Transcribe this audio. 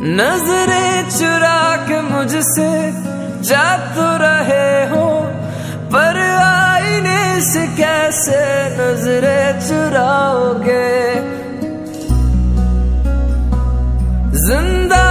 नजरें चुरा के मुझसे जा तो रहे हो, पर आईने से कैसे नजरें चुराओगे। जिंदा